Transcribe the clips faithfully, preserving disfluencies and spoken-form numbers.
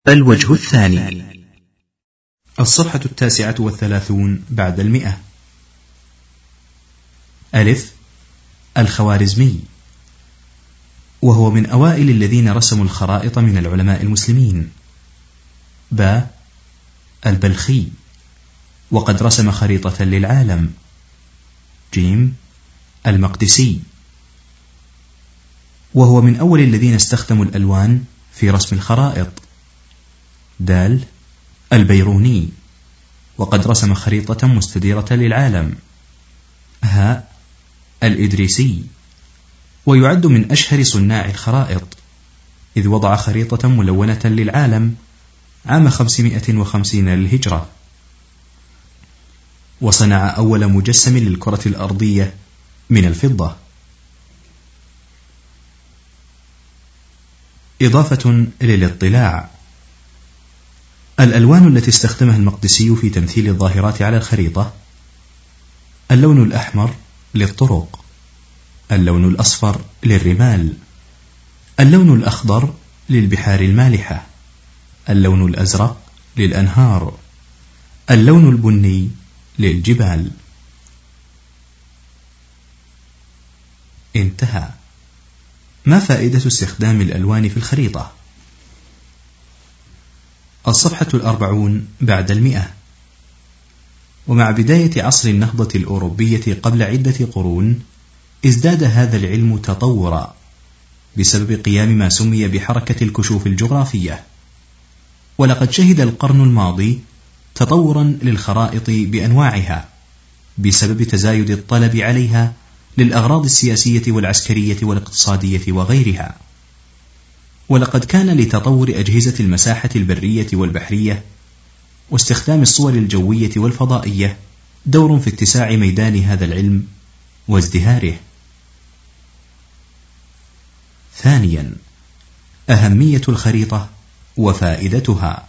الوجه الثاني. الصفحة التاسعة والثلاثون بعد المئة. ألف. الخوارزمي، وهو من أوائل الذين رسموا الخرائط من العلماء المسلمين. ب. البلخي، وقد رسم خريطة للعالم. ج. المقدسي، وهو من أول الذين استخدموا الألوان في رسم الخرائط. د. البيروني، وقد رسم خريطة مستديرة للعالم. ه. الإدريسي، ويعد من أشهر صناع الخرائط، إذ وضع خريطة ملونة للعالم عام خمسمائة وخمسين للهجرة، وصنع أول مجسم للكرة الأرضية من الفضة. إضافة للاطلاع: الألوان التي استخدمها المقدسي في تمثيل الظاهرات على الخريطة: اللون الأحمر للطرق، اللون الأصفر للرمال، اللون الأخضر للبحار المالحة، اللون الأزرق للأنهار، اللون البني للجبال. انتهى. ما فائدة استخدام الألوان في الخريطة؟ الصفحة الأربعون بعد المئة. ومع بداية عصر النهضة الأوروبية قبل عدة قرون، ازداد هذا العلم تطورا بسبب قيام ما سمي بحركة الكشوف الجغرافية. ولقد شهد القرن الماضي تطورا للخرائط بأنواعها بسبب تزايد الطلب عليها للأغراض السياسية والعسكرية والاقتصادية وغيرها. ولقد كان لتطور أجهزة المساحة البرية والبحرية واستخدام الصور الجوية والفضائية دور في اتساع ميدان هذا العلم وازدهاره. ثانيا، أهمية الخريطة وفائدتها.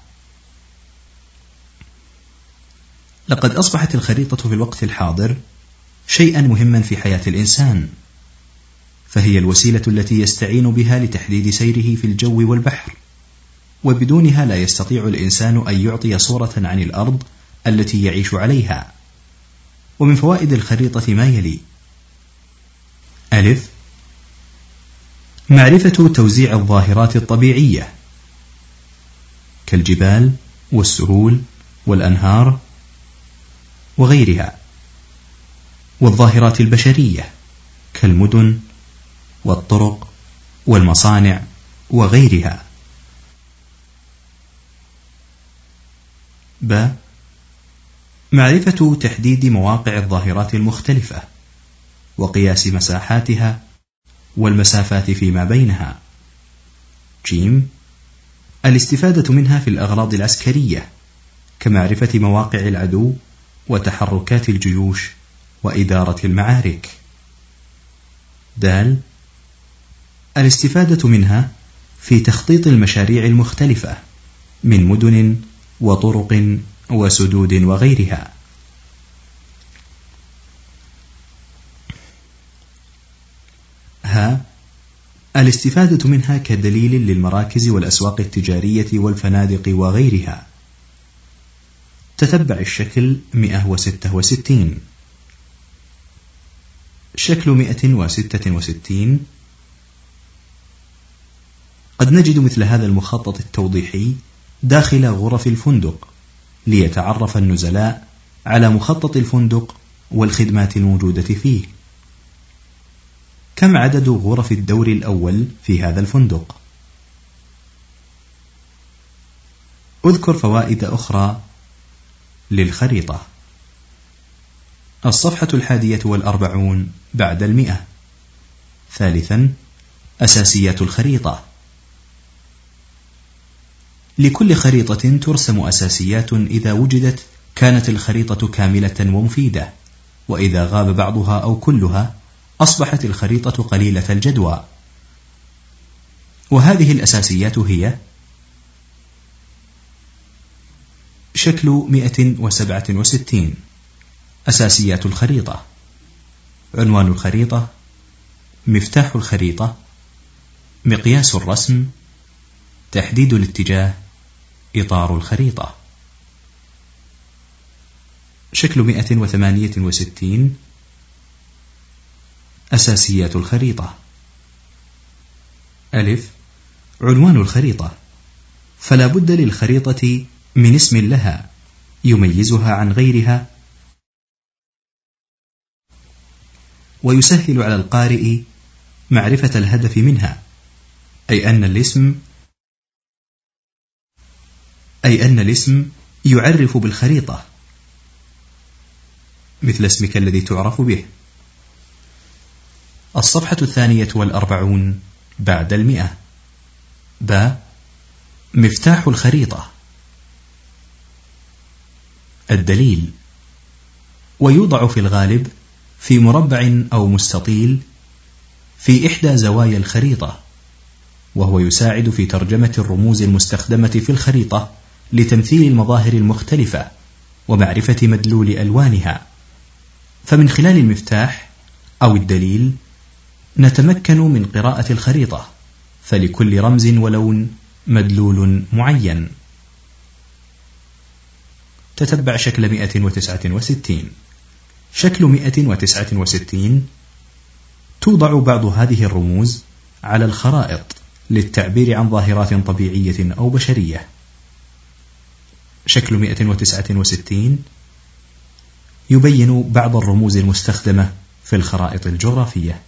لقد أصبحت الخريطة في الوقت الحاضر شيئا مهما في حياة الإنسان، فهي الوسيلة التي يستعين بها لتحديد سيره في الجو والبحر، وبدونها لا يستطيع الإنسان أن يعطي صورة عن الأرض التي يعيش عليها. ومن فوائد الخريطة ما يلي: ألف. معرفة توزيع الظاهرات الطبيعية كالجبال والسهول والأنهار وغيرها، والظاهرات البشرية كالمدن والطرق والمصانع وغيرها. ب. معرفة تحديد مواقع الظاهرات المختلفة وقياس مساحاتها والمسافات فيما بينها. ج. الاستفادة منها في الأغراض العسكرية كمعرفة مواقع العدو وتحركات الجيوش وإدارة المعارك. د. الاستفادة منها في تخطيط المشاريع المختلفة من مدن وطرق وسدود وغيرها. ه. الاستفادة منها كدليل للمراكز والأسواق التجارية والفنادق وغيرها. تتبع الشكل مئة وستة وستين. شكل مئة وستة وستين. قد نجد مثل هذا المخطط التوضيحي داخل غرف الفندق ليتعرف النزلاء على مخطط الفندق والخدمات الموجودة فيه. كم عدد غرف الدور الأول في هذا الفندق؟ اذكر فوائد أخرى للخريطة. الصفحة الحادية والأربعون بعد المئة. ثالثا، أساسيات الخريطة. لكل خريطة ترسم أساسيات، إذا وجدت كانت الخريطة كاملة ومفيدة، وإذا غاب بعضها أو كلها أصبحت الخريطة قليلة الجدوى. وهذه الأساسيات هي: شكل مئة وسبعة وستين. أساسيات الخريطة: عنوان الخريطة، مفتاح الخريطة، مقياس الرسم، تحديد الاتجاه، إطار الخريطة. شكل مئة وثمانية وستين. أساسيات الخريطة. ألف. عنوان الخريطة، فلا بد للخريطة من اسم لها يميزها عن غيرها ويسهل على القارئ معرفة الهدف منها، أي أن الاسم أي أن الاسم يعرف بالخريطة، مثل اسمك الذي تعرف به. الصفحة الثانية والأربعون بعد المئة. ب. مفتاح الخريطة. الدليل: ويوضع في الغالب في مربع أو مستطيل في إحدى زوايا الخريطة، وهو يساعد في ترجمة الرموز المستخدمة في الخريطة لتمثيل المظاهر المختلفة ومعرفة مدلول ألوانها. فمن خلال المفتاح أو الدليل نتمكن من قراءة الخريطة، فلكل رمز ولون مدلول معين. تتبع شكل مئة وتسعة وستين. شكل مئة وتسعة وستين. توضع بعض هذه الرموز على الخرائط للتعبير عن ظاهرات طبيعية أو بشرية. شكل مئة وتسعة وستين يبين بعض الرموز المستخدمة في الخرائط الجغرافية.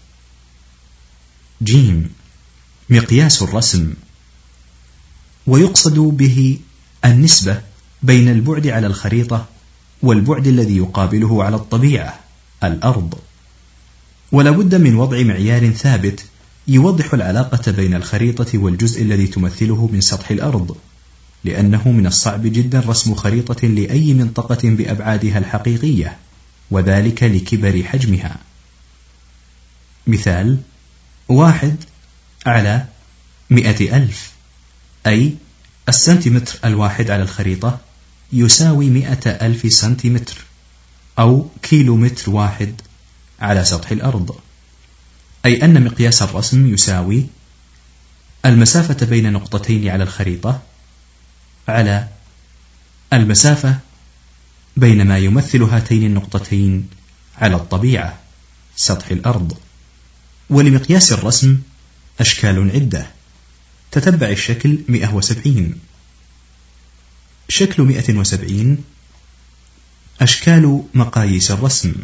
جيم. مقياس الرسم، ويقصد به النسبة بين البعد على الخريطة والبعد الذي يقابله على الطبيعة الأرض، ولا بد من وضع معيار ثابت يوضح العلاقة بين الخريطة والجزء الذي تمثله من سطح الأرض، لأنه من الصعب جدا رسم خريطة لأي منطقة بأبعادها الحقيقية، وذلك لكبر حجمها. مثال: واحد على مئة ألف، أي السنتيمتر الواحد على الخريطة يساوي مئة ألف سنتيمتر، أو كيلومتر واحد على سطح الأرض، أي أن مقياس الرسم يساوي المسافة بين نقطتين على الخريطة على المسافة بين ما يمثل هاتين النقطتين على الطبيعة سطح الأرض. ولمقياس الرسم أشكال عدة. تتبع الشكل مئة وسبعين. شكل مئة وسبعين. أشكال مقاييس الرسم: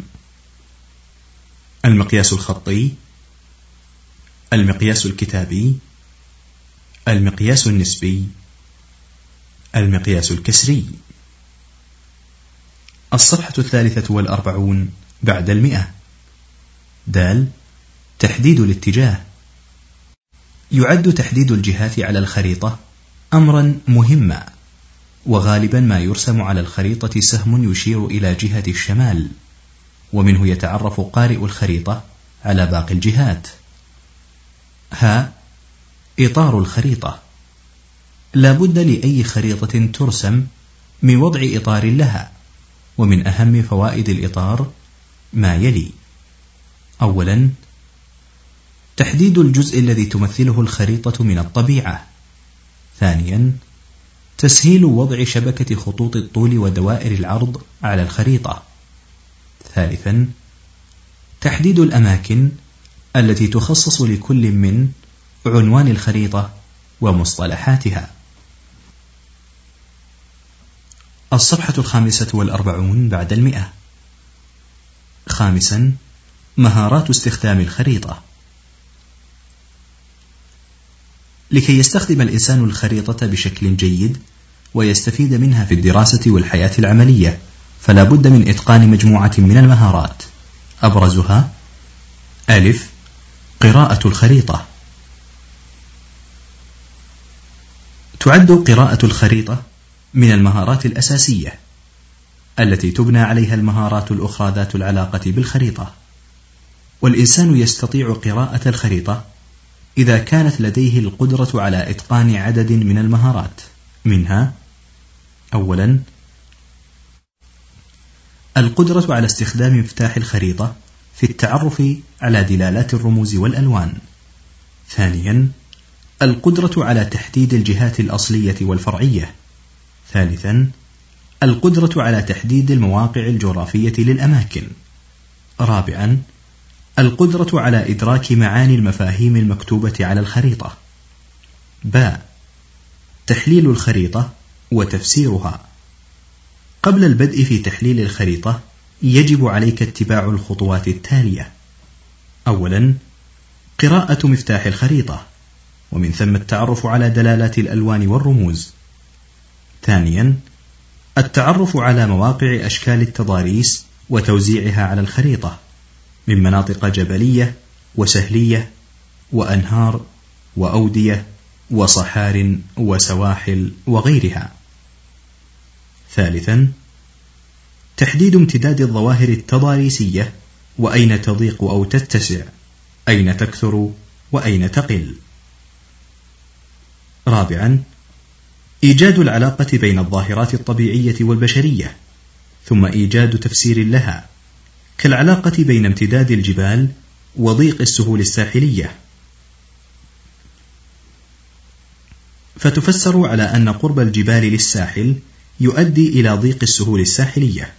المقياس الخطي، المقياس الكتابي، المقياس النسبي، المقياس الكسري. الصفحة الثالثة والأربعون بعد المئة. دال. تحديد الاتجاه. يعد تحديد الجهات على الخريطة أمرا مهما، وغالبا ما يرسم على الخريطة سهم يشير إلى جهة الشمال، ومنه يتعرف قارئ الخريطة على باقي الجهات. ها. إطار الخريطة. لا بد لأي خريطة ترسم من وضع إطار لها، ومن أهم فوائد الإطار ما يلي: أولا، تحديد الجزء الذي تمثله الخريطة من الطبيعة. ثانيا، تسهيل وضع شبكة خطوط الطول ودوائر العرض على الخريطة. ثالثا، تحديد الأماكن التي تخصص لكل من عنوان الخريطة ومصطلحاتها. الصفحة الخامسة والأربعون بعد المئة. خامسا، مهارات استخدام الخريطة. لكي يستخدم الإنسان الخريطة بشكل جيد ويستفيد منها في الدراسة والحياة العملية، فلا بد من إتقان مجموعة من المهارات، أبرزها: ألف. قراءة الخريطة. تعد قراءة الخريطة من المهارات الأساسية التي تبنى عليها المهارات الأخرى ذات العلاقة بالخريطة، والإنسان يستطيع قراءة الخريطة إذا كانت لديه القدرة على إتقان عدد من المهارات، منها: أولا، القدرة على استخدام مفتاح الخريطة في التعرف على دلالات الرموز والألوان. ثانيا، القدرة على تحديد الجهات الأصلية والفرعية. ثالثا القدرة على تحديد المواقع الجغرافية للأماكن. رابعا القدرة على إدراك معاني المفاهيم المكتوبة على الخريطة. باء تحليل الخريطة وتفسيرها. قبل البدء في تحليل الخريطة يجب عليك اتباع الخطوات التالية. أولا قراءة مفتاح الخريطة، ومن ثم التعرف على دلالات الألوان والرموز. ثانيا التعرف على مواقع أشكال التضاريس وتوزيعها على الخريطة من مناطق جبلية وسهلية وأنهار وأودية وصحار وسواحل وغيرها. ثالثا تحديد امتداد الظواهر التضاريسية، وأين تضيق أو تتسع، أين تكثر وأين تقل. رابعا إيجاد العلاقة بين الظاهرات الطبيعية والبشرية، ثم إيجاد تفسير لها، كالعلاقة بين امتداد الجبال وضيق السهول الساحلية، فتفسر على أن قرب الجبال للساحل يؤدي إلى ضيق السهول الساحلية.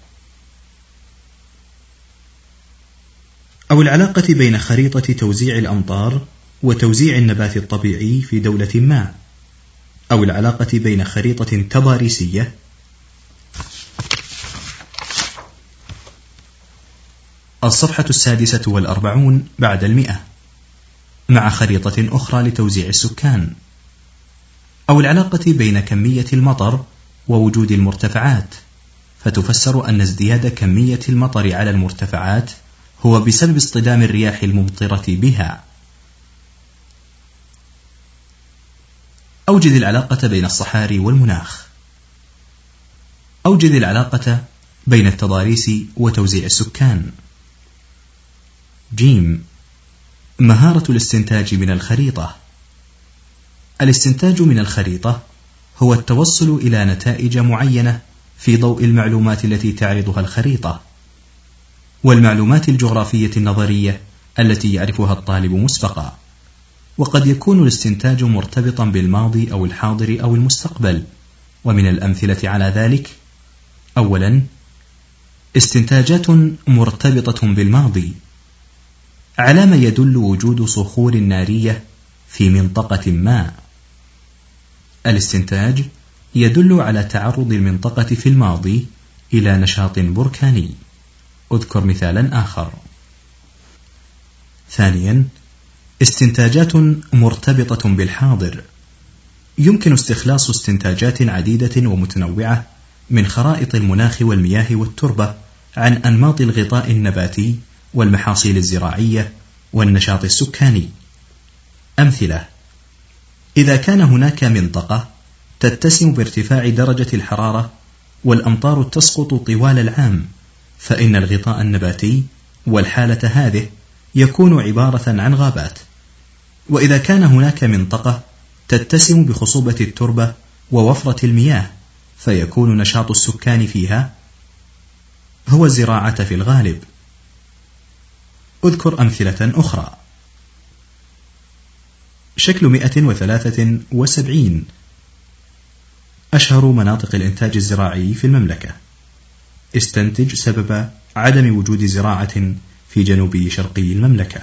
أو العلاقة بين خريطة توزيع الأمطار وتوزيع النبات الطبيعي في دولة ما، أو العلاقة بين خريطة تضاريسية الصفحة السادسة والأربعون بعد المئة مع خريطة أخرى لتوزيع السكان، أو العلاقة بين كمية المطر ووجود المرتفعات، فتفسر أن ازدياد كمية المطر على المرتفعات هو بسبب اصطدام الرياح الممطرة بها. أوجد العلاقة بين الصحاري والمناخ. أوجد العلاقة بين التضاريس وتوزيع السكان. جيم مهارة الاستنتاج من الخريطة. الاستنتاج من الخريطة هو التوصل إلى نتائج معينة في ضوء المعلومات التي تعرضها الخريطة، والمعلومات الجغرافية النظرية التي يعرفها الطالب مسبقا. وقد يكون الاستنتاج مرتبطا بالماضي أو الحاضر أو المستقبل، ومن الأمثلة على ذلك: أولا استنتاجات مرتبطة بالماضي، على ما يدل وجود صخور نارية في منطقة ما. الاستنتاج يدل على تعرض المنطقة في الماضي إلى نشاط بركاني. أذكر مثالا آخر. ثانيا استنتاجات مرتبطة بالحاضر، يمكن استخلاص استنتاجات عديدة ومتنوعة من خرائط المناخ والمياه والتربة عن أنماط الغطاء النباتي والمحاصيل الزراعية والنشاط السكاني. أمثلة: إذا كان هناك منطقة تتسم بارتفاع درجة الحرارة والأمطار تسقط طوال العام، فإن الغطاء النباتي والحالة هذه يكون عبارة عن غابات. وإذا كان هناك منطقة تتسم بخصوبة التربة ووفرة المياه، فيكون نشاط السكان فيها هو الزراعة في الغالب. أذكر أمثلة أخرى. شكل مئة وثلاثة وسبعين أشهر مناطق الإنتاج الزراعي في المملكة. استنتج سبب عدم وجود زراعة في جنوب شرقي المملكة.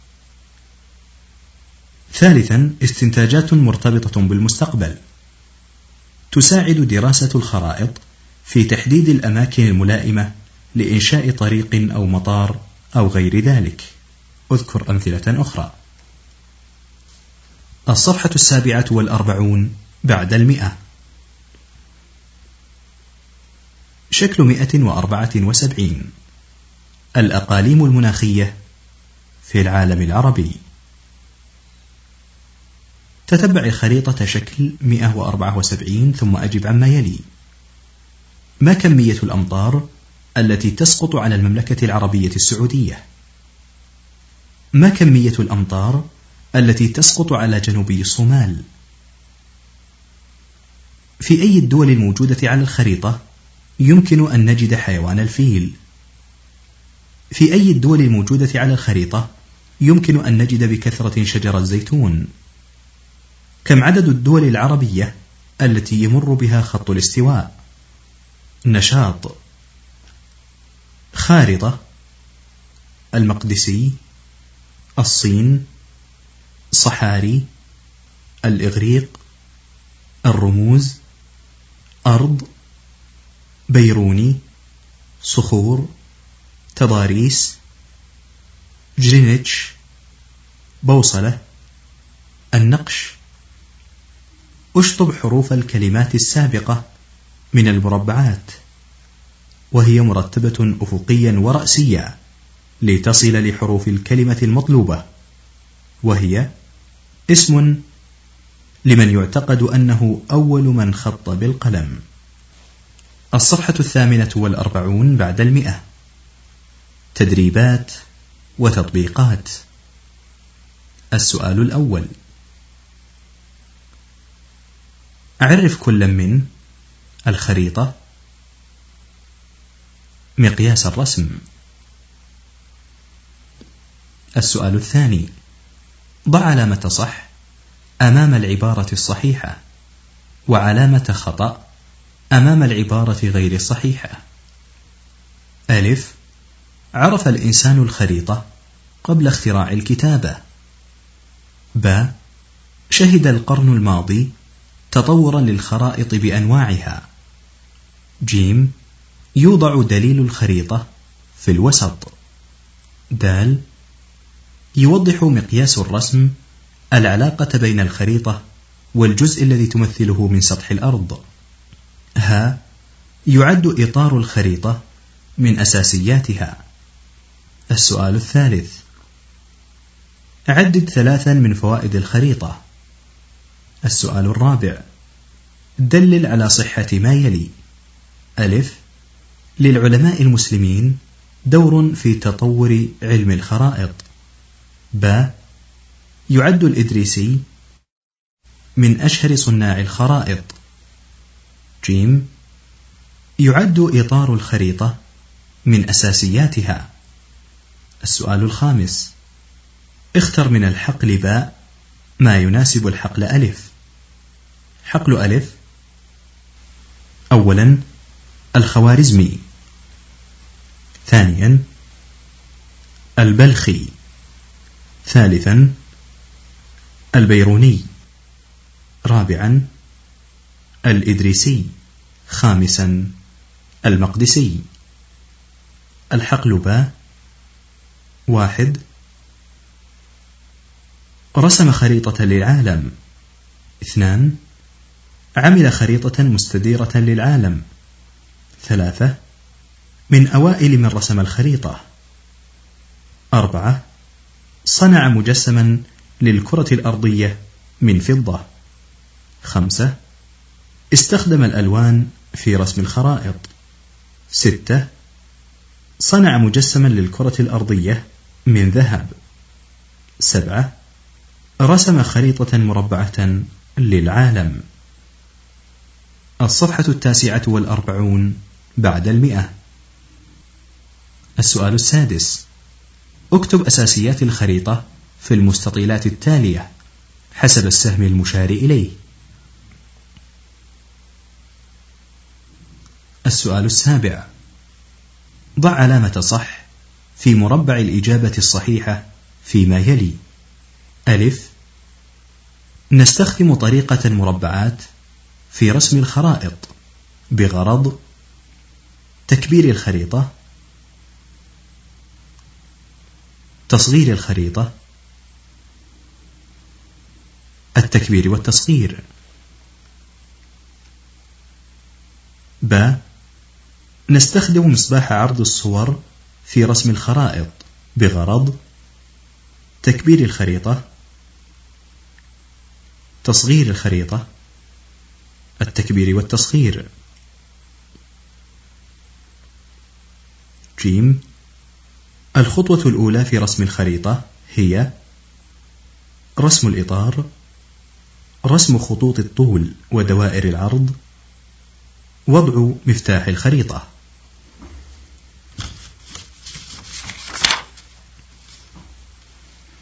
ثالثا استنتاجات مرتبطة بالمستقبل، تساعد دراسة الخرائط في تحديد الأماكن الملائمة لإنشاء طريق أو مطار أو غير ذلك. أذكر أمثلة أخرى. الصفحة السابعة والأربعون بعد المئة. شكل مئة وأربعة وسبعين الأقاليم المناخية في العالم العربي. تتبع الخريطة شكل مئة وأربعة وسبعين ثم أجب عما يلي: ما كمية الأمطار التي تسقط على المملكة العربية السعودية؟ ما كمية الأمطار التي تسقط على جنوبي الصومال؟ في أي الدول الموجودة على الخريطة يمكن أن نجد حيوان الفيل؟ في أي الدول الموجودة على الخريطة يمكن أن نجد بكثرة شجر الزيتون؟ كم عدد الدول العربية التي يمر بها خط الاستواء. نشاط. خارطة. المقدسي، الصين، صحاري، الإغريق، الرموز، أرض، بيروني، صخور، تضاريس، جرينتش، بوصلة، النقش. اشطب حروف الكلمات السابقة من المربعات، وهي مرتبة أفقيا ورأسيا لتصل لحروف الكلمة المطلوبة، وهي اسم لمن يعتقد أنه أول من خط بالقلم. الصفحة الثامنة والأربعون بعد المئة. تدريبات وتطبيقات. السؤال الأول: أعرف كل من الخريطة، مقياس الرسم. السؤال الثاني: ضع علامة صح أمام العبارة الصحيحة، وعلامة خطأ أمام العبارة غير الصحيحة. ألف: عرف الإنسان الخريطة قبل اختراع الكتابة. ب: شهد القرن الماضي تطورا للخرائط بأنواعها. ج: يوضع دليل الخريطة في الوسط. د: يوضح مقياس الرسم العلاقة بين الخريطة والجزء الذي تمثله من سطح الأرض. ه: يعد إطار الخريطة من أساسياتها. السؤال الثالث: عدد ثلاثا من فوائد الخريطة. السؤال الرابع: دلل على صحة ما يلي. ألف: للعلماء المسلمين دور في تطور علم الخرائط. ب: يعد الإدريسي من أشهر صناع الخرائط. ج: يعد إطار الخريطة من أساسياتها. السؤال الخامس: اختر من الحقل باء ما يناسب الحقل ألف. حقل ألف: أولا الخوارزمي، ثانيا البلخي، ثالثا البيروني، رابعا الإدريسي، خامسا المقدسي. الحقل باء: واحد، رسم خريطة للعالم. اثنان، عمل خريطة مستديرة للعالم. ثلاثة، من أوائل من رسم الخريطة. أربعة، صنع مجسما للكرة الأرضية من فضة. خمسة، استخدم الألوان في رسم الخرائط. ستة، صنع مجسما للكرة الأرضية من ذهب. سبعة، رسم خريطة مربعة للعالم. الصفحة التاسعة والأربعون بعد المئة. السؤال السادس: اكتب أساسيات الخريطة في المستطيلات التالية حسب السهم المشار إليه. السؤال السابع: ضع علامة صح في مربع الإجابة الصحيحة فيما يلي. ألف: نستخدم طريقة المربعات في رسم الخرائط بغرض تكبير الخريطة، تصغير الخريطة، التكبير والتصغير. ب: نستخدم مصباح عرض الصور في رسم الخرائط بغرض تكبير الخريطة، تصغير الخريطة، التكبير والتصغير. ج: الخطوة الأولى في رسم الخريطة هي رسم الإطار، رسم خطوط الطول ودوائر العرض، وضع مفتاح الخريطة.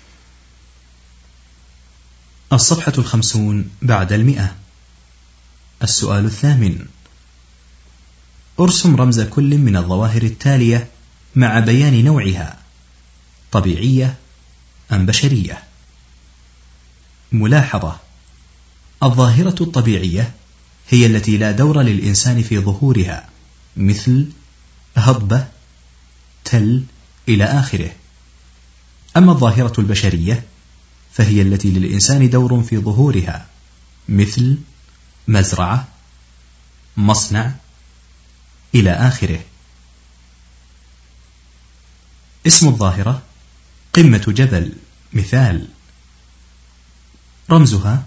الصفحة الخمسون بعد المئة. السؤال الثامن: ارسم رمز كل من الظواهر التالية مع بيان نوعها: طبيعية أم بشرية؟ ملاحظة: الظاهرة الطبيعية هي التي لا دور للإنسان في ظهورها، مثل هضبة، تل، إلى آخره. أما الظاهرة البشرية فهي التي للإنسان دور في ظهورها، مثل مزرعة، مصنع، إلى آخره. اسم الظاهرة: قمة جبل، مثال. رمزها: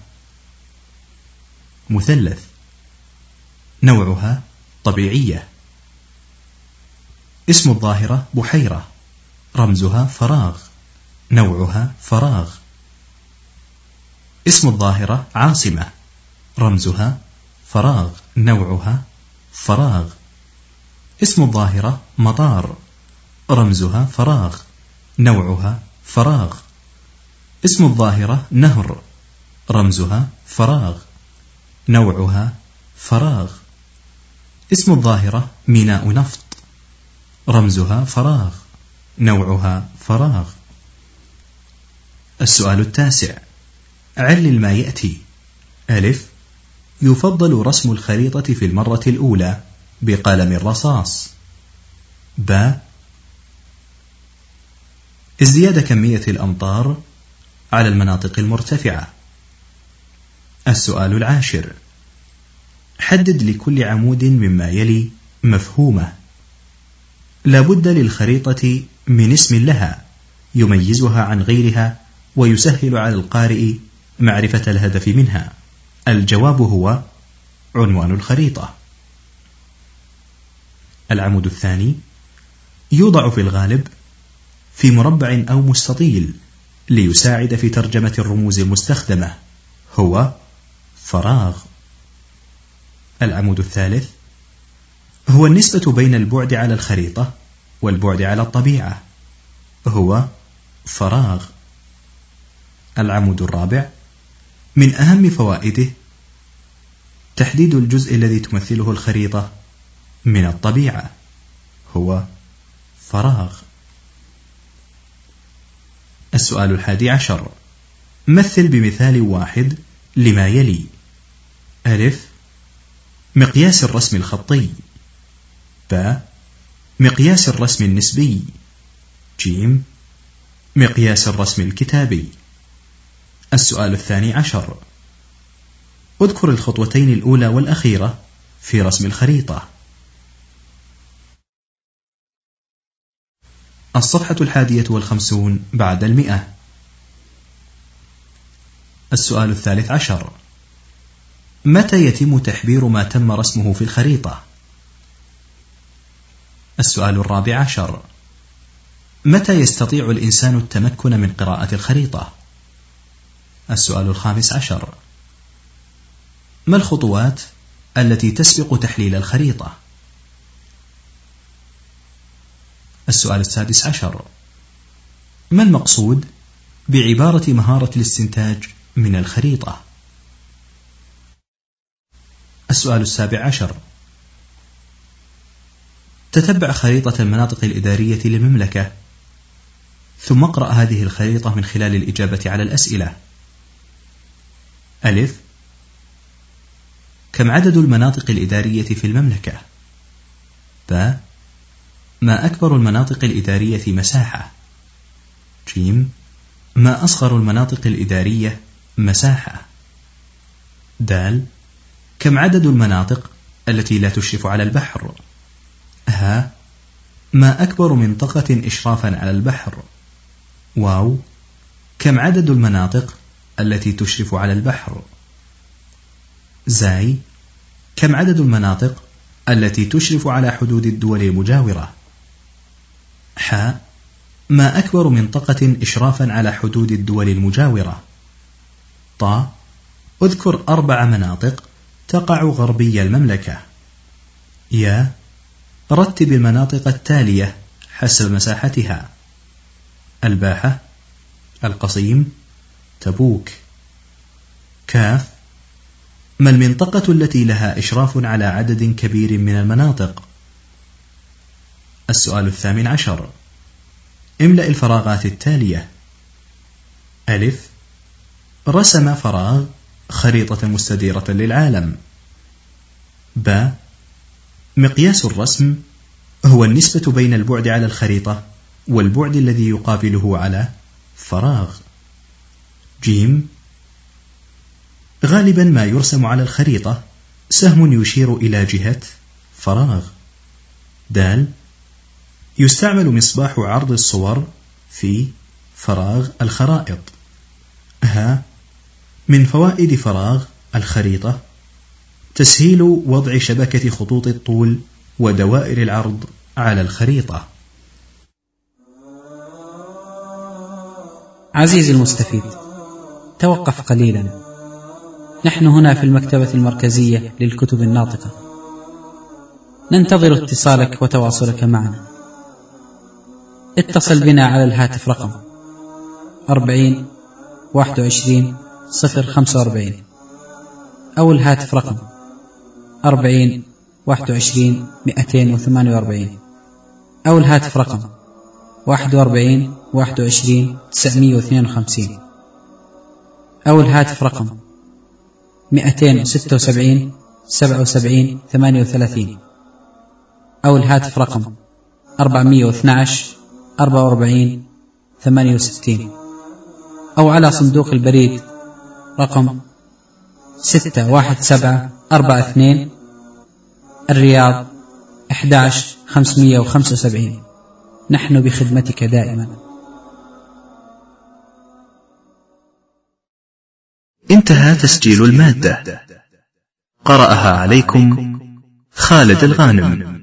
مثلث. نوعها: طبيعية. اسم الظاهرة: بحيرة. رمزها: فراغ. نوعها: فراغ. اسم الظاهرة: عاصمة. رمزها: فراغ. نوعها: فراغ. اسم الظاهرة: مطار. رمزها: فراغ. نوعها: فراغ. اسم الظاهرة: نهر. رمزها: فراغ. نوعها: فراغ. اسم الظاهرة: ميناء نفط. رمزها: فراغ. نوعها: فراغ. السؤال التاسع: علل ما يأتي. ألف: يفضل رسم الخريطة في المرة الأولى بقلم الرصاص. ب: ازدياد كمية الأمطار على المناطق المرتفعة. السؤال العاشر: حدد لكل عمود مما يلي مفهومه. لا بد للخريطة من اسم لها يميزها عن غيرها ويسهل على القارئ معرفة الهدف منها. الجواب هو عنوان الخريطة. العمود الثاني يوضع في الغالب في مربع أو مستطيل ليساعد في ترجمة الرموز المستخدمة، هو فراغ. العمود الثالث هو النسبة بين البعد على الخريطة والبعد على الطبيعة، هو فراغ. العمود الرابع من أهم فوائده تحديد الجزء الذي تمثله الخريطة من الطبيعة، هو فراغ. السؤال الحادي عشر: مثل بمثال واحد لما يلي. ألف: مقياس الرسم الخطي. ب: مقياس الرسم النسبي. ج: مقياس الرسم الكتابي. السؤال الثاني عشر: اذكر الخطوتين الأولى والأخيرة في رسم الخريطة. الصفحة الحادية والخمسون بعد المئة. السؤال الثالث عشر: متى يتم تحبير ما تم رسمه في الخريطة؟ السؤال الرابع عشر: متى يستطيع الإنسان التمكن من قراءة الخريطة؟ السؤال الخامس عشر: ما الخطوات التي تسبق تحليل الخريطة؟ السؤال السادس عشر: ما المقصود بعبارة مهارة الاستنتاج من الخريطة؟ السؤال السابع عشر: تتبع خريطة المناطق الإدارية للمملكة، ثم اقرأ هذه الخريطة من خلال الإجابة على الأسئلة. ألف: كم عدد المناطق الإدارية في المملكة؟ ب: ما أكبر المناطق الإدارية مساحة؟ ج: ما أصغر المناطق الإدارية مساحة؟ د: كم عدد المناطق التي لا تشرف على البحر؟ ه: ما أكبر منطقة إشرافا على البحر؟ واو: كم عدد المناطق التي تشرف على البحر؟ زاي: كم عدد المناطق التي تشرف على حدود الدول المجاورة؟ ح: ما أكبر منطقة إشرافا على حدود الدول المجاورة؟ ط: اذكر أربع مناطق تقع غربي المملكة. يا: رتب المناطق التالية حسب مساحتها: الباحة، القصيم، تبوك. كاف: ما المنطقة التي لها إشراف على عدد كبير من المناطق؟ السؤال الثامن عشر. املأ الفراغات التالية. ألف. رسم فراغ خريطة مستديرة للعالم. ب. مقياس الرسم هو النسبة بين البعد على الخريطة والبعد الذي يقابله على فراغ. جيم. غالبا ما يرسم على الخريطة سهم يشير إلى جهة فراغ. دال. يستعمل مصباح عرض الصور في فراغ الخرائط. ها. من فوائد فراغ الخريطة تسهيل وضع شبكة خطوط الطول ودوائر العرض على الخريطة. عزيزي المستفيد، توقف قليلا. نحن هنا في المكتبة المركزية للكتب الناطقة، ننتظر اتصالك وتواصلك معنا. اتصل بنا على الهاتف رقم أربعين واحد وعشرين صفر خمسة وأربعين أو الهاتف رقم أربعين واحد وعشرين مئتين وثمانية وأربعين أو الهاتف رقم واحد وأربعين واحد وعشرين تسعمئة واثنين وخمسين أو الهاتف رقم مئتين وستة وسبعين سبعة وسبعين ثمانية وثلاثين أو الهاتف رقم أربعمئة واثني عشر أربعة وأربعين ثمانية وستين أو على صندوق البريد رقم ستة واحد سبعة أربعة اثنين الرياض أحد عشر خمسمئة وخمسة وسبعين. نحن بخدمتك دائما. انتهى تسجيل المادة. قرأها عليكم خالد الغانم.